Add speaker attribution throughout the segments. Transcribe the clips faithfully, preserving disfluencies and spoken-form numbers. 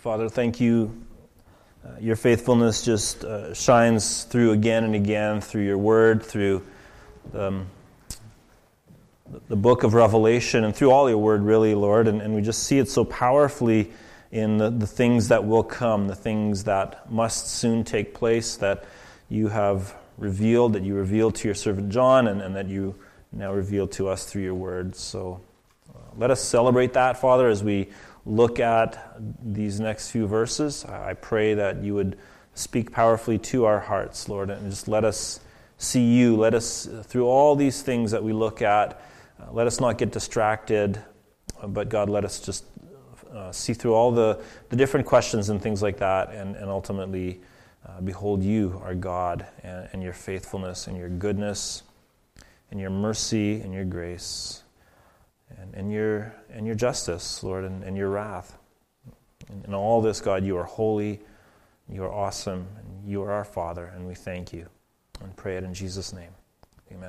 Speaker 1: Father, thank you. Uh, your faithfulness just uh, shines through again and again through your word, through um, the book of Revelation, and through all your word, really, Lord. And, and we just see it so powerfully in the, the things that will come, the things that must soon take place, that you have revealed, that you revealed to your servant John, and, and that you now reveal to us through your word. So uh, let us celebrate that, Father, as we look at these next few verses. I pray that you would speak powerfully to our hearts, Lord, and just let us see you. Let us, through all these things that we look at, uh, let us not get distracted, but God, let us just uh, see through all the, the different questions and things like that, and, and ultimately uh, behold you, our God, and, and your faithfulness and your goodness and your mercy and your grace. And, and your and your justice, Lord, and, and your wrath. And in all this, God, you are holy, you are awesome, and you are our Father, and we thank you. And pray it in Jesus' name. Amen.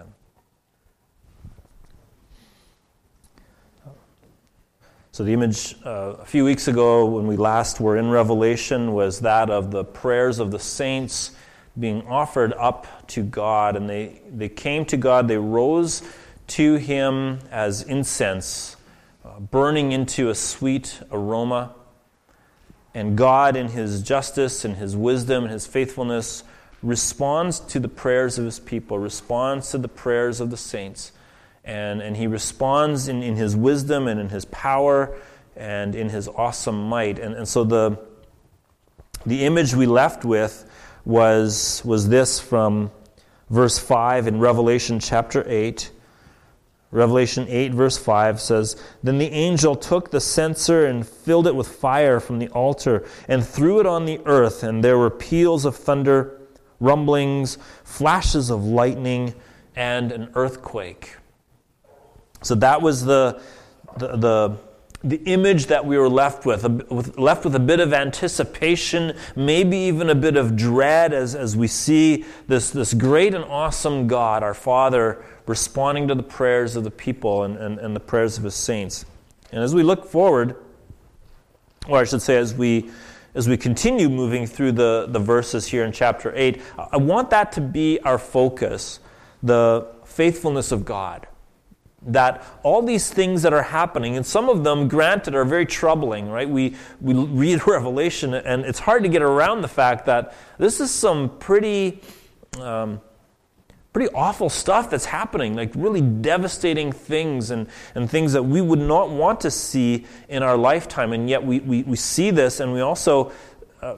Speaker 1: So the image uh, a few weeks ago when we last were in Revelation was that of the prayers of the saints being offered up to God. And they, they came to God, they rose to him as incense, uh, burning into a sweet aroma. And God, in his justice and his wisdom and his faithfulness, responds to the prayers of his people, responds to the prayers of the saints. And, and he responds in, in his wisdom and in his power and in his awesome might. And, and so the, the image we left with was, was this from verse five in Revelation chapter eight. Revelation eight, verse five says, "Then the angel took the censer and filled it with fire from the altar and threw it on the earth, and there were peals of thunder, rumblings, flashes of lightning, and an earthquake." So that was the the the, the image that we were left with, with, left with a bit of anticipation, maybe even a bit of dread as, as we see this, this great and awesome God, our Father, responding to the prayers of the people and, and, and the prayers of his saints. And as we look forward, or I should say as we as we continue moving through the, the verses here in chapter eight, I want that to be our focus, the faithfulness of God. That all these things that are happening, and some of them, granted, are very troubling, right? We we read Revelation, and it's hard to get around the fact that this is some pretty... Um, Pretty awful stuff that's happening, like really devastating things and, and things that we would not want to see in our lifetime. And yet we, we, we see this, and we also uh,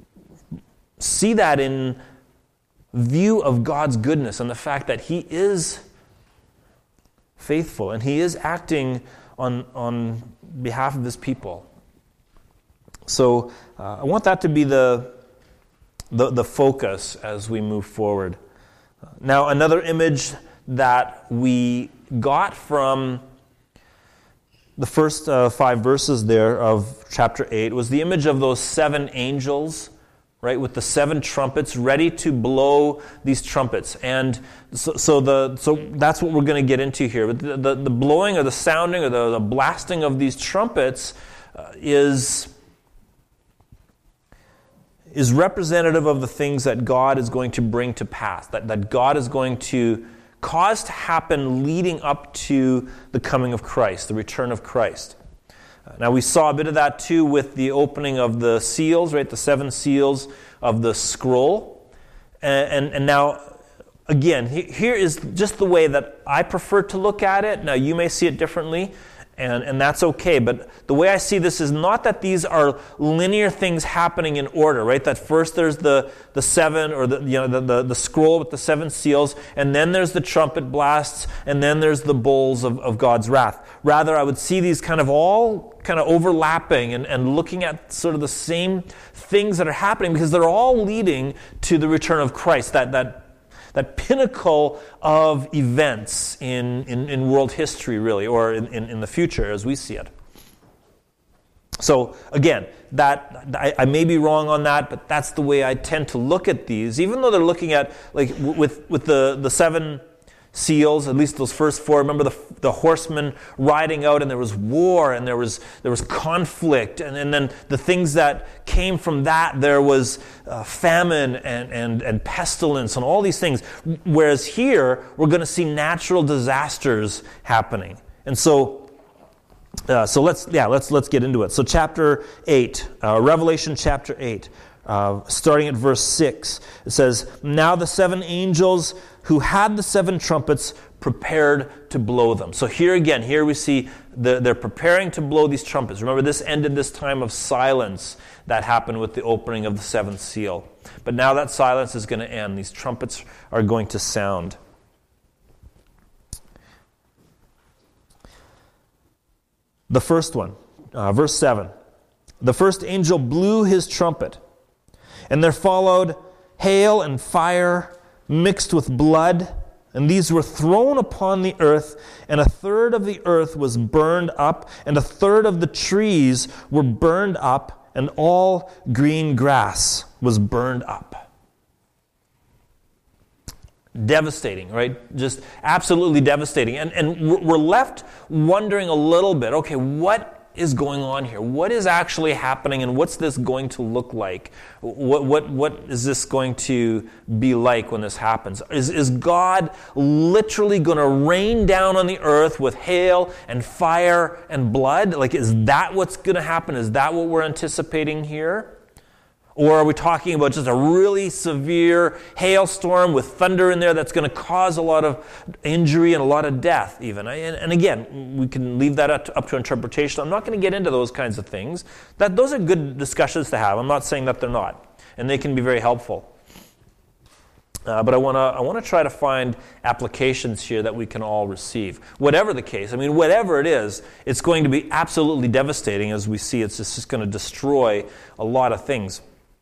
Speaker 1: see that in view of God's goodness and the fact that he is faithful and he is acting on, on behalf of his people. So uh, I want that to be the, the, the focus as we move forward. Now, another image that we got from the first uh, five verses there of chapter eight was the image of those seven angels, right, with the seven trumpets ready to blow these trumpets. And so, so the so that's what we're going to get into here. But the, the, the blowing or the sounding or the, the blasting of these trumpets uh, is... is representative of the things that God is going to bring to pass, that, that God is going to cause to happen leading up to the coming of Christ, the return of Christ. Uh, now we saw a bit of that too with the opening of the seals, right, the seven seals of the scroll. And, and, and now, again, he, here is just the way that I prefer to look at it. Now you may see it differently. And, and that's okay, but the way I see this is not that these are linear things happening in order, right? That first there's the, the seven, or the you know the, the, the scroll with the seven seals, and then there's the trumpet blasts, and then there's the bowls of, of God's wrath. Rather, I would see these kind of all kind of overlapping and, and looking at sort of the same things that are happening because they're all leading to the return of Christ, that that that pinnacle of events in, in, in world history, really, or in, in, in the future as we see it. So, again, that I, I may be wrong on that, but that's the way I tend to look at these, even though they're looking at, like, with, with the, the seven seals, at least those first four. Remember the, the horsemen riding out, and there was war, and there was there was conflict, and, and then the things that came from that, there was uh, famine and, and, and pestilence and all these things. Whereas here, we're going to see natural disasters happening. And so, uh, so let's yeah let's let's get into it. So chapter eight, uh, Revelation chapter eight. Uh, starting at verse six, it says, "Now the seven angels who had the seven trumpets prepared to blow them." So here again, here we see the, they're preparing to blow these trumpets. Remember, this ended this time of silence that happened with the opening of the seventh seal. But now that silence is going to end. These trumpets are going to sound. The first one, uh, verse seven. "The first angel blew his trumpet, and there followed hail and fire mixed with blood, and these were thrown upon the earth, and a third of the earth was burned up, and a third of the trees were burned up, and all green grass was burned up." Devastating, right? Just absolutely devastating. And, and we're left wondering a little bit, okay, what is going on here? What is actually happening, and what's this going to look like? What what what is this going to be like when this happens? Is is God literally going to rain down on the earth with hail and fire and blood? Like, is that what's going to happen? Is that what we're anticipating here? Or are we talking about just a really severe hailstorm with thunder in there that's going to cause a lot of injury and a lot of death even? And, and again, we can leave that up to, up to interpretation. I'm not going to get into those kinds of things. That Those are good discussions to have. I'm not saying that they're not. And they can be very helpful. Uh, but I want to I want to try to find applications here that we can all receive. Whatever the case, I mean, whatever it is, it's going to be absolutely devastating as we see. It's just, just going to destroy a lot of things.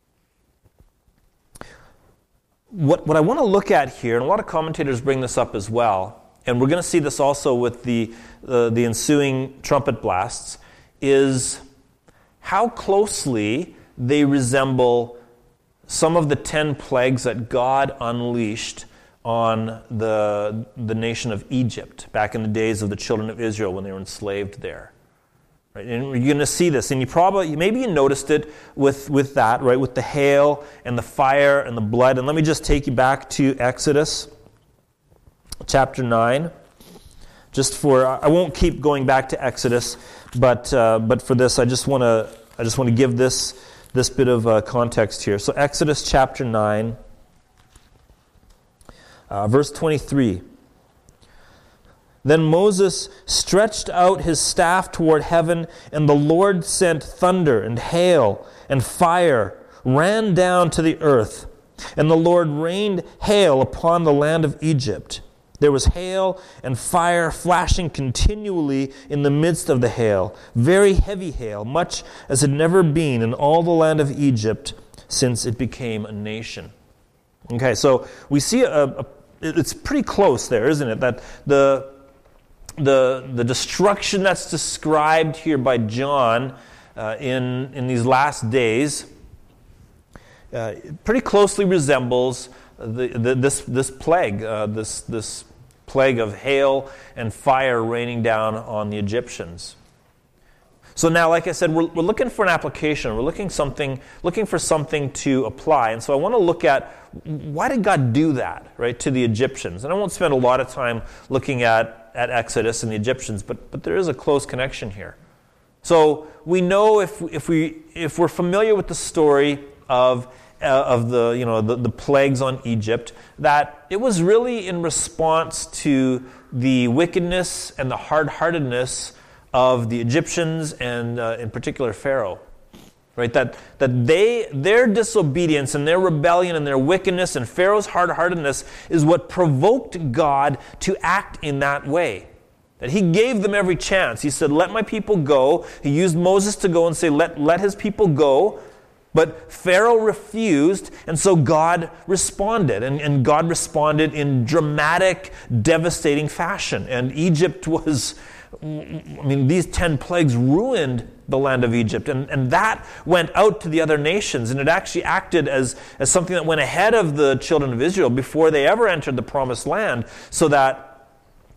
Speaker 1: What, what I want to look at here, and a lot of commentators bring this up as well, and we're going to see this also with the, uh, the ensuing trumpet blasts, is how closely they resemble some of the ten plagues that God unleashed on the, the nation of Egypt back in the days of the children of Israel when they were enslaved there. Right? And you're going to see this, and you probably, maybe you noticed it with, with that, right? With the hail and the fire and the blood. And let me just take you back to Exodus chapter nine. Just for, I won't keep going back to Exodus, but uh, but for this, I just want to I just want to give this this bit of uh, context here. So Exodus chapter nine, uh, verse twenty-three. "Then Moses stretched out his staff toward heaven, and the Lord sent thunder and hail and fire ran down to the earth. And the Lord rained hail upon the land of Egypt. There was hail and fire flashing continually in the midst of the hail, very heavy hail, much as had never been in all the land of Egypt since it became a nation." Okay, so we see a, a it's pretty close there, isn't it? That the The, the destruction that's described here by John uh, in, in these last days uh, pretty closely resembles the, the, this, this plague, uh, this, this plague of hail and fire raining down on the Egyptians. So now, like I said, we're, we're looking for an application. We're looking something, looking for something to apply. And so I want to look at, why did God do that, right, to the Egyptians? And I won't spend a lot of time looking at at Exodus and the Egyptians, but but there is a close connection here. So we know if if we if we're familiar with the story of uh, of the you know the, the plagues on Egypt, that it was really in response to the wickedness and the hard-heartedness of the Egyptians and uh, in particular Pharaoh. Right, that that they their disobedience and their rebellion and their wickedness and Pharaoh's hard-heartedness is what provoked God to act in that way. That he gave them every chance. He said, "Let my people go." He used Moses to go and say, "Let let his people go." But Pharaoh refused, and so God responded. And, and God responded in dramatic, devastating fashion. And Egypt was, I mean, these ten plagues ruined the land of Egypt. And, and that went out to the other nations. And it actually acted as, as something that went ahead of the children of Israel before they ever entered the promised land, so that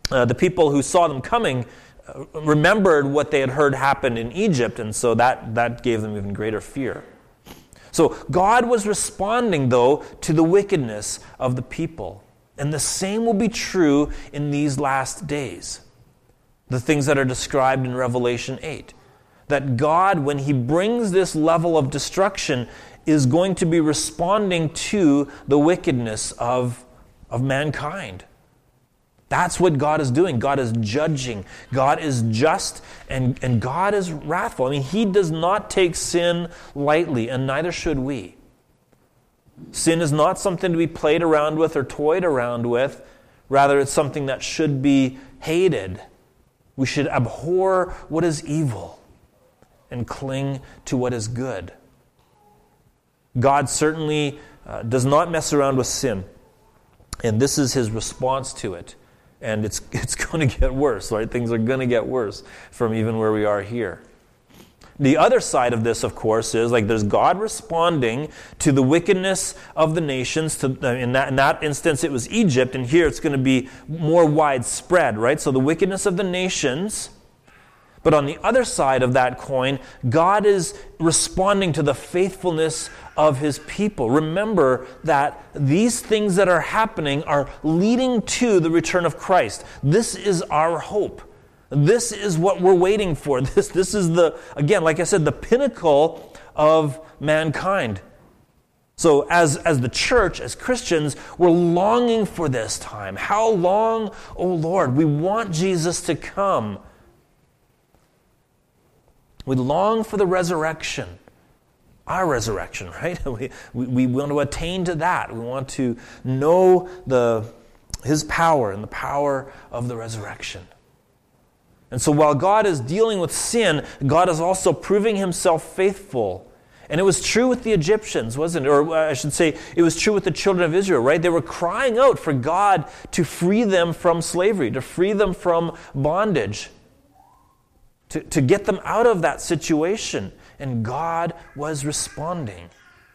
Speaker 1: uh, the people who saw them coming uh, remembered what they had heard happen in Egypt, and so that, that gave them even greater fear. So God was responding, though, to the wickedness of the people. And the same will be true in these last days. The things that are described in Revelation eight. That God, when He brings this level of destruction, is going to be responding to the wickedness of, of mankind. That's what God is doing. God is judging. God is just, and, and God is wrathful. I mean, He does not take sin lightly, and neither should we. Sin is not something to be played around with or toyed around with. Rather, it's something that should be hated. We should abhor what is evil and cling to what is good. God certainly uh, does not mess around with sin, and this is His response to it. And it's it's going to get worse, right? Things are going to get worse from even where we are here. The other side of this, of course, is like there's God responding to the wickedness of the nations. To, in, that, in that instance, it was Egypt, and here it's going to be more widespread, right? So the wickedness of the nations. But on the other side of that coin, God is responding to the faithfulness of His people. Remember that these things that are happening are leading to the return of Christ. This is our hope. This is what we're waiting for. This, this is the, again, like I said, the pinnacle of mankind. So as, as the church, as Christians, we're longing for this time. How long, oh Lord? We want Jesus to come. We long for the resurrection, our resurrection, right? We, we, we want to attain to that. We want to know the His power and the power of the resurrection. And so while God is dealing with sin, God is also proving Himself faithful. And it was true with the Egyptians, wasn't it? Or I should say, it was true with the children of Israel, right? They were crying out for God to free them from slavery, to free them from bondage. To, to get them out of that situation. And God was responding.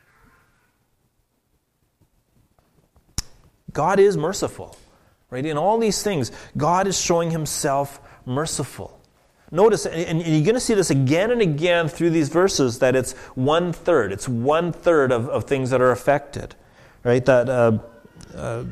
Speaker 1: God is merciful. Right? In all these things, God is showing Himself merciful. Notice, and you're going to see this again and again through these verses, that it's one-third. It's one-third of, of things that are affected. Right? That... Uh, uh,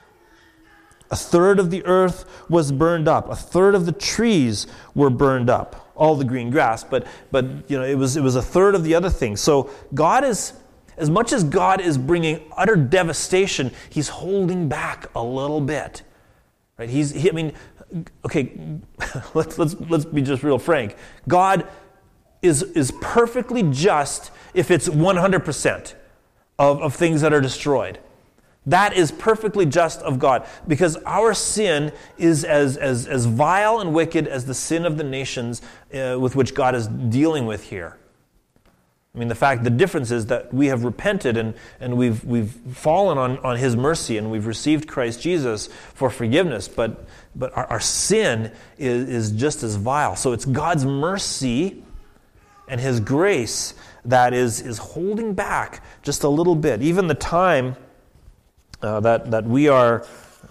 Speaker 1: A third of the earth was burned up. A third of the trees were burned up. All the green grass, but but you know it was it was a third of the other things. So God is, as much as God is bringing utter devastation, He's holding back a little bit. Right? He's he, I mean, okay, let's let's let's be just real frank. God is is perfectly just if it's one hundred percent of, of things that are destroyed. That is perfectly just of God, because our sin is as, as, as vile and wicked as the sin of the nations uh, with which God is dealing with here. I mean, the fact, the difference is that we have repented and, and we've we've fallen on, on His mercy and we've received Christ Jesus for forgiveness, but but our, our sin is, is just as vile. So it's God's mercy and His grace that is, is holding back just a little bit. Even the time Uh, that, that we are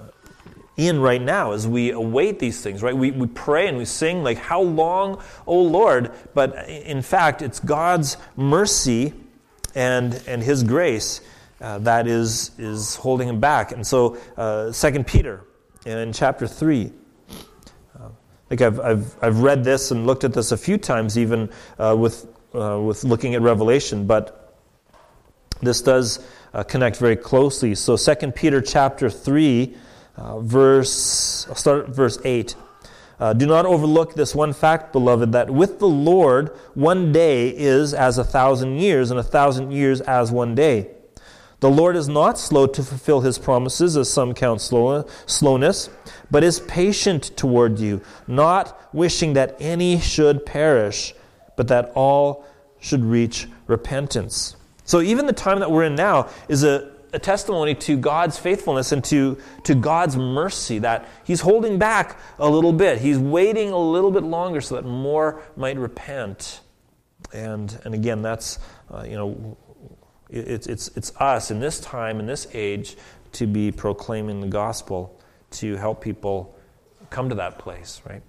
Speaker 1: in right now as we await these things, right? We, we pray and we sing like, how long, O Lord? But in fact, it's God's mercy and and His grace uh, that is is holding Him back. And so uh, Second Peter in chapter three, uh, I think I've, I've, I've read this and looked at this a few times even uh, with, uh, with looking at Revelation, but this does Uh, connect very closely. So Second Peter chapter three, uh, verse, I'll start at verse eight. Uh, Do not overlook this one fact, beloved, that with the Lord one day is as a thousand years, and a thousand years as one day. The Lord is not slow to fulfill His promises, as some count slow, slowness, but is patient toward you, not wishing that any should perish, but that all should reach repentance. So even the time that we're in now is a, a testimony to God's faithfulness and to, to God's mercy, that He's holding back a little bit. He's waiting a little bit longer so that more might repent. And and again, that's, uh, you know, it, it's, it's us in this time, in this age, to be proclaiming the gospel, to help people come to that place, right?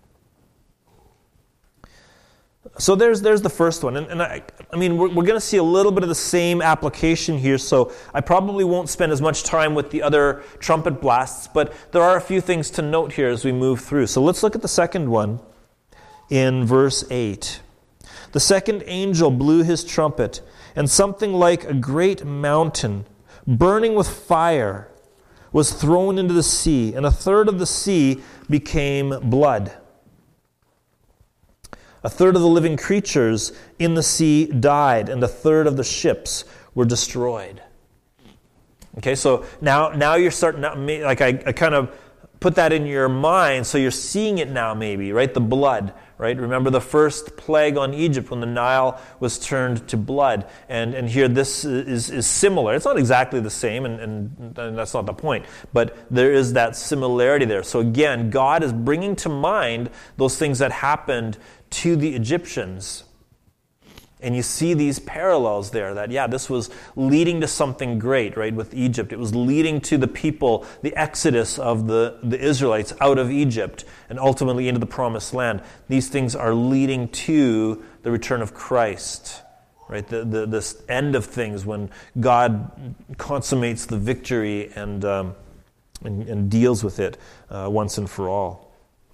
Speaker 1: So there's there's the first one. And, and I, I mean, we're, we're going to see a little bit of the same application here, so I probably won't spend as much time with the other trumpet blasts, but there are a few things to note here as we move through. So let's look at the second one in verse eight. The second angel blew his trumpet, and something like a great mountain, burning with fire, was thrown into the sea, and a third of the sea became blood. A third of the living creatures in the sea died, and a third of the ships were destroyed. Okay, so now now you're starting, like I, I kind of put that in your mind, so you're seeing it now maybe, right? The blood, right? Remember the first plague on Egypt when the Nile was turned to blood. And and here this is, is similar. It's not exactly the same, and, and, and that's not the point. But there is that similarity there. So again, God is bringing to mind those things that happened to the Egyptians. And you see these parallels there that, yeah, this was leading to something great, right, with Egypt. It was leading to the people, the exodus of the, the Israelites out of Egypt and ultimately into the promised land. These things are leading to the return of Christ, right, the, the this end of things when God consummates the victory and, um, and, and deals with it uh, once and for all.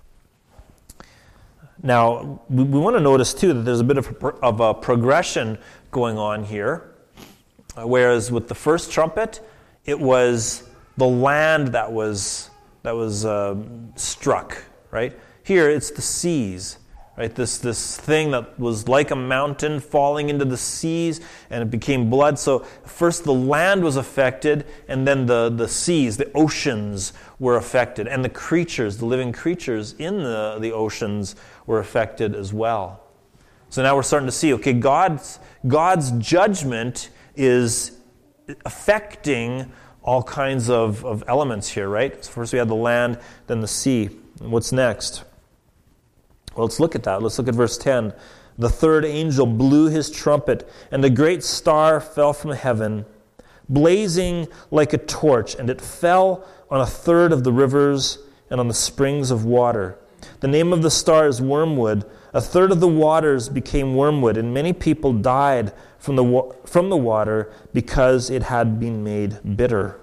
Speaker 1: Now, we, we want to notice, too, that there's a bit of a, of a progression going on here. Uh, whereas with the first trumpet, it was the land that was that was uh, struck, right? Here, it's the seas, right? This, this thing that was like a mountain falling into the seas, and it became blood. So first the land was affected, and then the, the seas, the oceans were affected. And the creatures, the living creatures in the, the oceans were affected as well. So now we're starting to see, okay, God's, God's judgment is affecting all kinds of, of elements here, right? So first we had the land, then the sea. And what's next? Well, let's look at that. Let's look at verse ten. The third angel blew his trumpet, and a great star fell from heaven, blazing like a torch, and it fell on a third of the rivers and on the springs of water. The name of the star is wormwood. A third of the waters became wormwood, and many people died from the wa- from the water because it had been made bitter.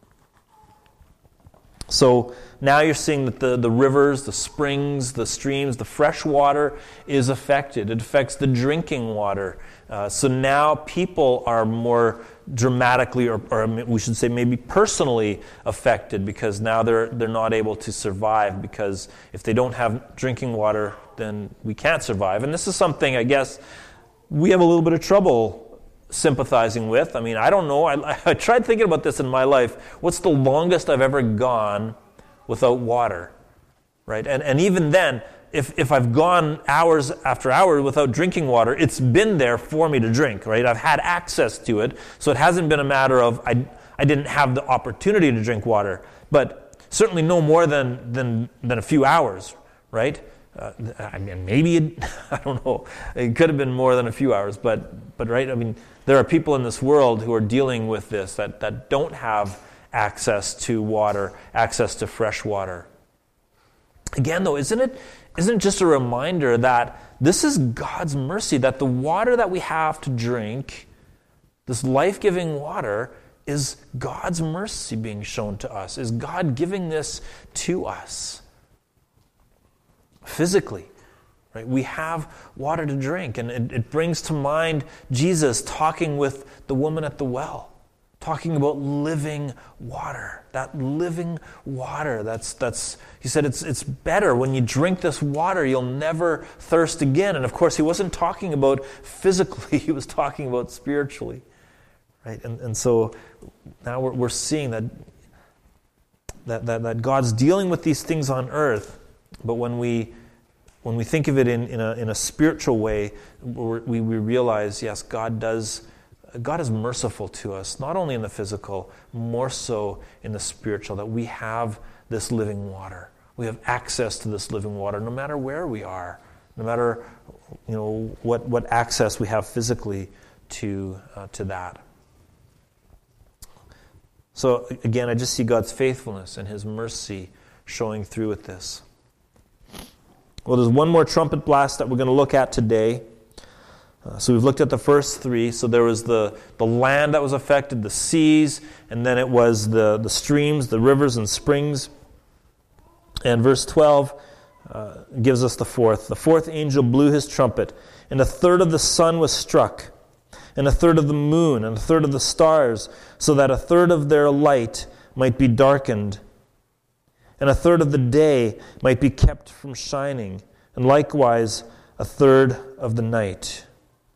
Speaker 1: So now you're seeing that the, the rivers, the springs, the streams, the fresh water is affected. It affects the drinking water. Uh, so now people are more dramatically, or, or we should say maybe personally affected, because now they're they're not able to survive, because if they don't have drinking water, then we can't survive. And this is something, I guess, we have a little bit of trouble sympathizing with. I mean, I don't know. I, I tried thinking about this in my life. What's the longest I've ever gone without water, right? And and even then, if if I've gone hours after hours without drinking water, it's been there for me to drink, right? I've had access to it, so it hasn't been a matter of I I didn't have the opportunity to drink water, but certainly no more than than than a few hours, right? Uh, I mean, maybe it, I don't know. It could have been more than a few hours, but but right. I mean, there are people in this world who are dealing with this that, that don't have access to water, access to fresh water. Again, though, isn't it isn't it just a reminder that this is God's mercy, that the water that we have to drink, this life-giving water, is God's mercy being shown to us, is God giving this to us. Physically, right? We have water to drink, and it, it brings to mind Jesus talking with the woman at the well, talking about living water. That living water, that's that's he said it's it's better when you drink this water, you'll never thirst again. And of course, he wasn't talking about physically, he was talking about spiritually. Right? And and so now we're we're seeing that that that, that God's dealing with these things on earth. But when we when we think of it in, in a in a spiritual way, we we realize, yes, God does God is merciful to us, not only in the physical, more so in the spiritual, that we have this living water. We have access to this living water no matter where we are, no matter you know what, what access we have physically to uh, to that. So again, I just see God's faithfulness and his mercy showing through with this. Well, there's one more trumpet blast that we're going to look at today. Uh, so we've looked at the first three. So there was the, the land that was affected, the seas, and then it was the, the streams, the rivers and springs. And verse twelve uh, gives us the fourth. The fourth angel blew his trumpet, and a third of the sun was struck, and a third of the moon, and a third of the stars, so that a third of their light might be darkened, and a third of the day might be kept from shining, and likewise a third of the night.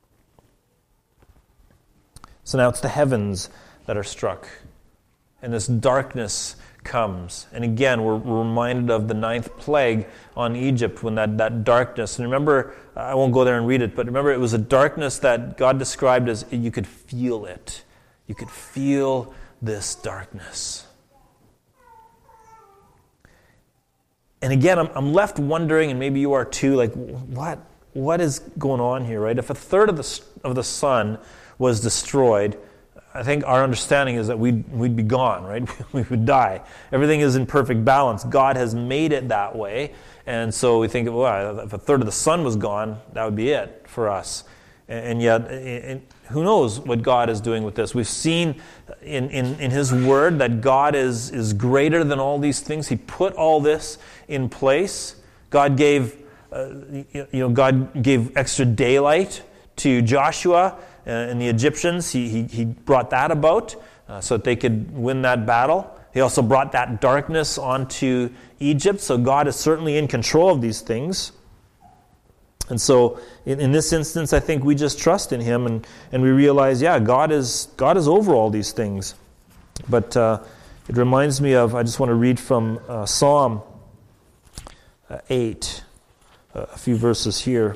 Speaker 1: So now it's the heavens that are struck, and this darkness comes. And again, we're, we're reminded of the ninth plague on Egypt, when that, that darkness, and remember, I won't go there and read it, but remember it was a darkness that God described as you could feel it. You could feel this darkness. And again, I'm, I'm left wondering, and maybe you are too, like, what, what is going on here, right? If a third of the of the sun was destroyed, I think our understanding is that we'd, we'd be gone, right? We would die. Everything is in perfect balance. God has made it that way. And so we think, well, if a third of the sun was gone, that would be it for us. And yet, and who knows what God is doing with this? We've seen in, in, in His Word that God is, is greater than all these things. He put all this in place. God gave, uh, you know, God gave extra daylight to Joshua and the Egyptians. He, he, he brought that about uh, so that they could win that battle. He also brought that darkness onto Egypt. So God is certainly in control of these things. And so in, in this instance, I think we just trust in Him, and, and we realize, yeah, God is God is over all these things. But uh, it reminds me of, I just want to read from uh, Psalm uh, eight, uh, a few verses here.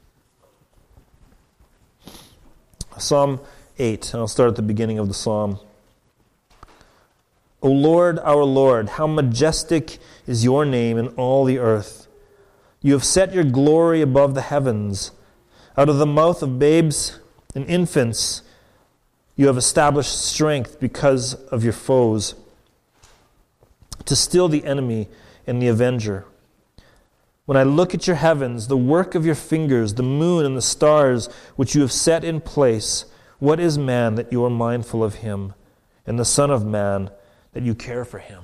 Speaker 1: Psalm eight, and I'll start at the beginning of the psalm. O Lord, our Lord, how majestic is your name in all the earth. You have set your glory above the heavens. Out of the mouth of babes and infants, you have established strength because of your foes, to still the enemy and the avenger. When I look at your heavens, the work of your fingers, the moon and the stars which you have set in place, what is man that you are mindful of him, and the Son of Man that you care for him?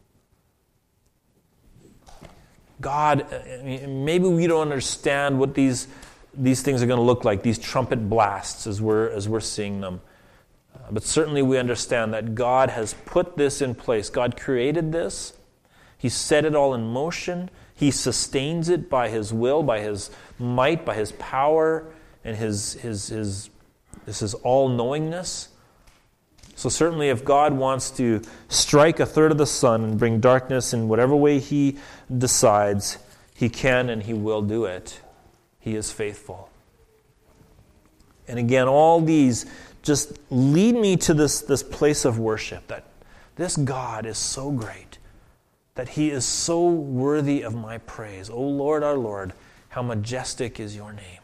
Speaker 1: God, I mean, maybe we don't understand what these these things are going to look like, these trumpet blasts as we're as we're seeing them. Uh, but certainly we understand that God has put this in place. God created this. He set it all in motion. He sustains it by His will, by His might, by His power, and His His His this is all-knowingness. So certainly if God wants to strike a third of the sun and bring darkness in whatever way He decides, He can and He will do it. He is faithful. And again, all these just lead me to this, this place of worship, that this God is so great, that He is so worthy of my praise. O Lord, our Lord, how majestic is your name.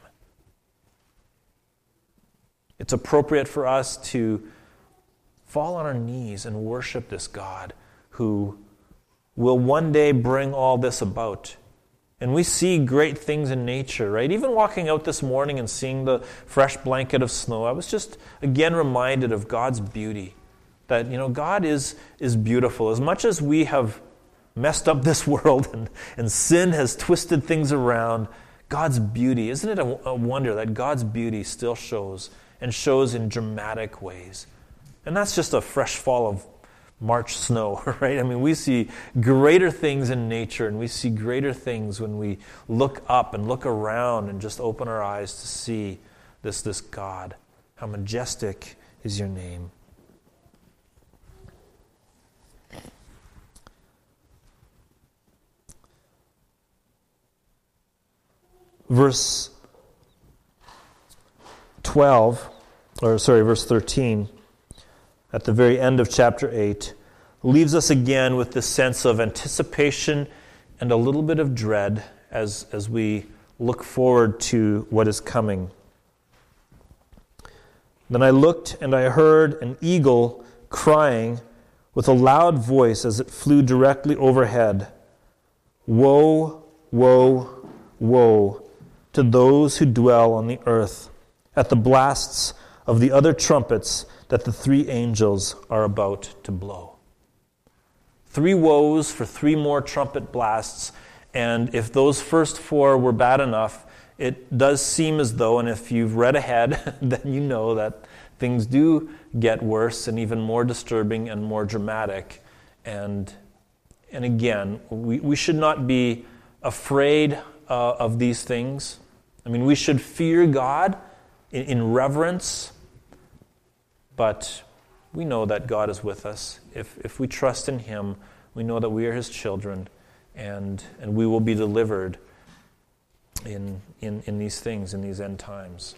Speaker 1: It's appropriate for us to fall on our knees and worship this God who will one day bring all this about. And we see great things in nature, right? Even walking out this morning and seeing the fresh blanket of snow, I was just again reminded of God's beauty. That, you know, God is, is beautiful. As much as we have messed up this world and, and sin has twisted things around, God's beauty, isn't it a, a wonder that God's beauty still shows and shows in dramatic ways? And that's just a fresh fall of March snow, right? I mean, we see greater things in nature, and we see greater things when we look up and look around and just open our eyes to see this, this God. How majestic is your name. Verse twelve, or sorry, verse thirteen, at the very end of chapter eight, leaves us again with this sense of anticipation and a little bit of dread as, as we look forward to what is coming. Then I looked and I heard an eagle crying with a loud voice as it flew directly overhead, "Woe, woe, woe to those who dwell on the earth at the blasts of the other trumpets that the three angels are about to blow. Three woes for three more trumpet blasts, and if those first four were bad enough, it does seem as though, and if you've read ahead, then you know that things do get worse and even more disturbing and more dramatic. And and again, we, we should not be afraid uh, of these things. I mean, we should fear God in, in reverence, but we know that God is with us. If if we trust in Him, we know that we are His children, and and we will be delivered in in, in these things, in these end times.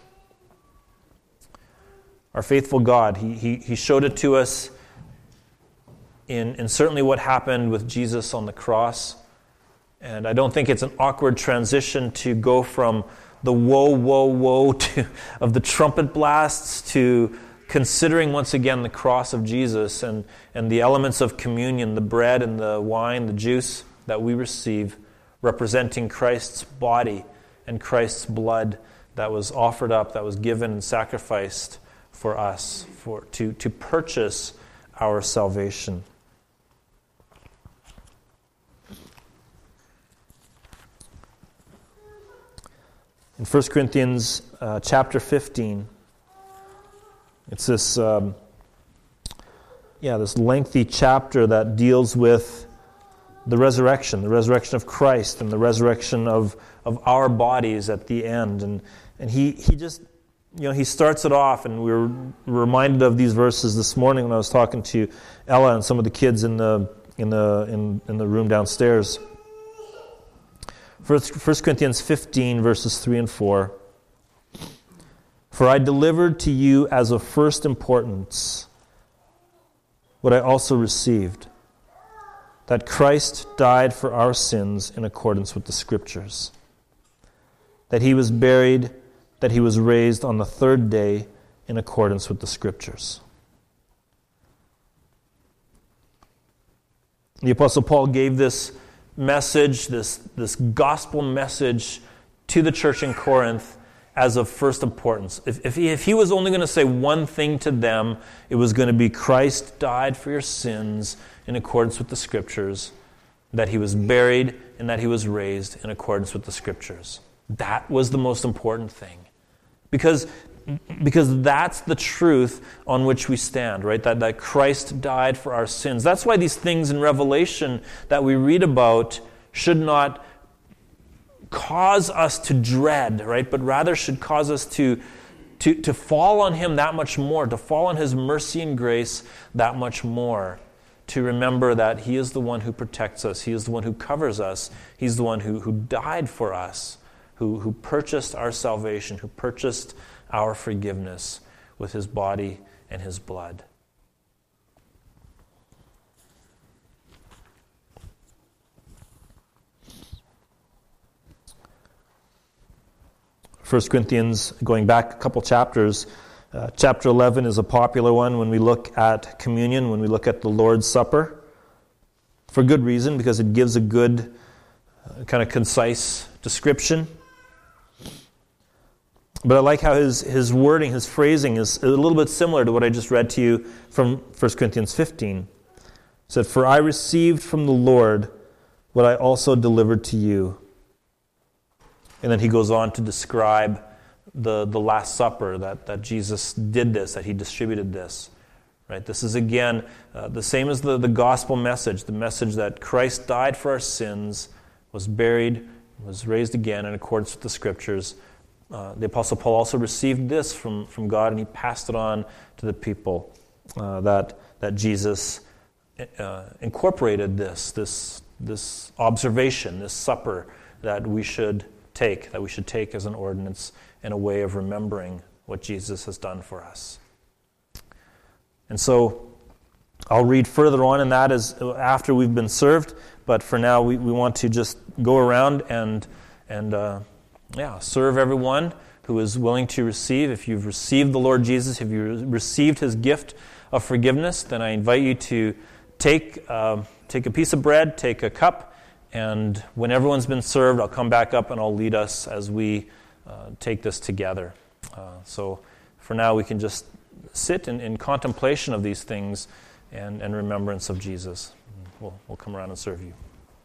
Speaker 1: Our faithful God, He He, he showed it to us in, in certainly what happened with Jesus on the cross. And I don't think it's an awkward transition to go from the woe, woe, woe to, of the trumpet blasts to considering once again the cross of Jesus and, and the elements of communion, the bread and the wine, the juice that we receive, representing Christ's body and Christ's blood that was offered up, that was given and sacrificed for us, for to, to purchase our salvation. In First Corinthians uh, chapter fifteen, it's this, um, yeah, this lengthy chapter that deals with the resurrection, the resurrection of Christ, and the resurrection of, of our bodies at the end. And and he he just, you know, he starts it off, and we were reminded of these verses this morning when I was talking to Ella and some of the kids in the in the in, in the room downstairs. First Corinthians fifteen, verses three and four. For I delivered to you as of first importance what I also received, that Christ died for our sins in accordance with the Scriptures, that He was buried, that He was raised on the third day in accordance with the Scriptures. The Apostle Paul gave this message, this, this gospel message to the church in Corinth as of first importance. If, if, he, if he was only going to say one thing to them, it was going to be Christ died for your sins in accordance with the Scriptures, that He was buried, and that He was raised in accordance with the Scriptures. That was the most important thing. Because Because that's the truth on which we stand, right? That, that Christ died for our sins. That's why these things in Revelation that we read about should not cause us to dread, right? But rather should cause us to, to, to fall on Him that much more, to fall on His mercy and grace that much more, to remember that He is the one who protects us. He is the one who covers us. He's the one who, who died for us, who, who purchased our salvation, who purchased our forgiveness with His body and His blood. First Corinthians, going back a couple chapters, uh, chapter eleven is a popular one when we look at communion, when we look at the Lord's Supper, for good reason, because it gives a good, uh, kind of concise description. But I like how his, his wording, his phrasing is a little bit similar to what I just read to you from First Corinthians fifteen. It said, for I received from the Lord what I also delivered to you. And then he goes on to describe the, the Last Supper, that, that Jesus did this, that He distributed this. Right? This is again uh, the same as the, the gospel message, the message that Christ died for our sins, was buried, was raised again in accordance with the Scriptures. Uh, the Apostle Paul also received this from, from God, and he passed it on to the people, uh, that that Jesus uh, incorporated this, this, this observation, this supper that we should take, that we should take as an ordinance and a way of remembering what Jesus has done for us. And so I'll read further on in that as after we've been served, but for now we, we want to just go around and and uh, yeah, serve everyone who is willing to receive. If you've received the Lord Jesus, if you received His gift of forgiveness, then I invite you to take uh, take a piece of bread, take a cup, And when everyone's been served, I'll come back up and I'll lead us as we uh, take this together. Uh, so for now, we can just sit in, in contemplation of these things and, and remembrance of Jesus. We'll, we'll come around and serve you.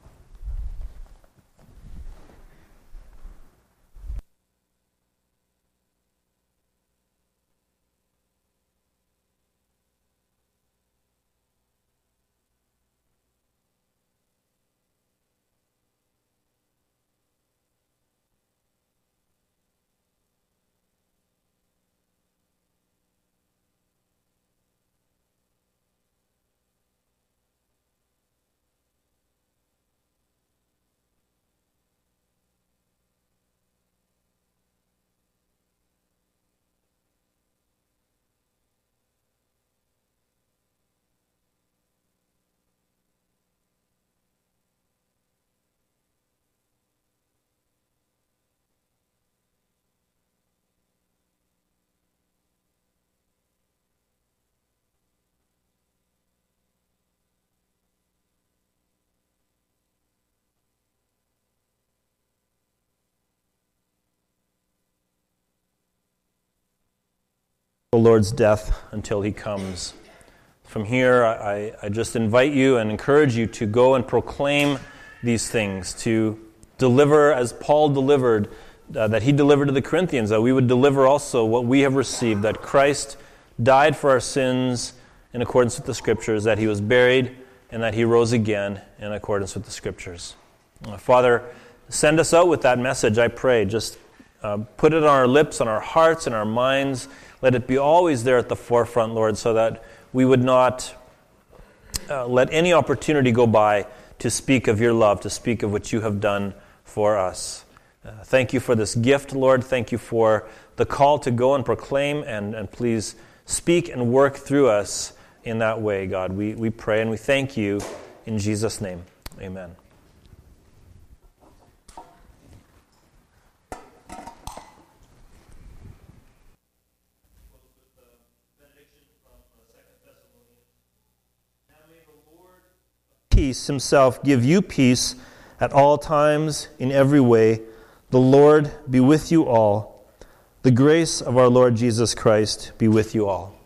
Speaker 1: The Lord's death until he comes. From here, I, I just invite you and encourage you to go and proclaim these things, to deliver as Paul delivered, uh, that he delivered to the Corinthians, that we would deliver also what we have received, that Christ died for our sins in accordance with the Scriptures, that he was buried, and that he rose again in accordance with the Scriptures. Uh, Father, send us out with that message, I pray. Just uh, put it on our lips, on our hearts, and our minds. Let it be always there at the forefront, Lord, so that we would not uh, let any opportunity go by to speak of your love, to speak of what you have done for us. Uh, thank you for this gift, Lord. Thank you for the call to go and proclaim, and, and please speak and work through us in that way, God. We, we pray and we thank you in Jesus' name. Amen. Peace himself give you peace at all times, in every way. The Lord be with you all. The grace of our Lord Jesus Christ be with you all.